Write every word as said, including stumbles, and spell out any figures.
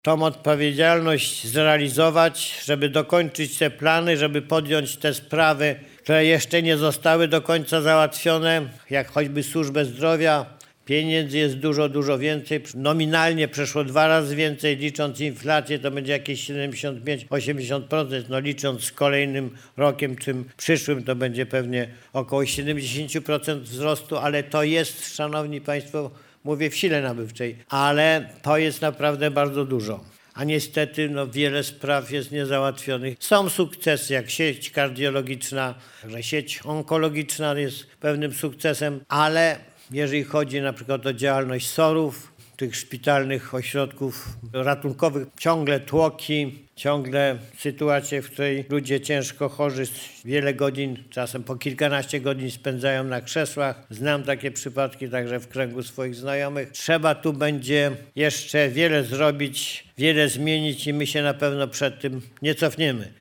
tą odpowiedzialność zrealizować, żeby dokończyć te plany, żeby podjąć te sprawy, które jeszcze nie zostały do końca załatwione, jak choćby służbę zdrowia. Pieniędzy jest dużo, dużo więcej. Nominalnie przeszło dwa razy więcej, licząc inflację to będzie jakieś siedemdziesiąt pięć do osiemdziesięciu procent. No licząc z kolejnym rokiem, czym przyszłym, to będzie pewnie około siedemdziesiąt procent wzrostu, ale to jest, szanowni państwo, mówię w sile nabywczej, ale to jest naprawdę bardzo dużo. A niestety no, wiele spraw jest niezałatwionych. Są sukcesy, jak sieć kardiologiczna, że sieć onkologiczna jest pewnym sukcesem, ale jeżeli chodzi na przykład o działalność SOR-ów, tych szpitalnych ośrodków ratunkowych, ciągle tłoki, ciągle sytuacje, w której ludzie ciężko chorzy wiele godzin, czasem po kilkanaście godzin spędzają na krzesłach. Znam takie przypadki także w kręgu swoich znajomych. Trzeba tu będzie jeszcze wiele zrobić, wiele zmienić i my się na pewno przed tym nie cofniemy.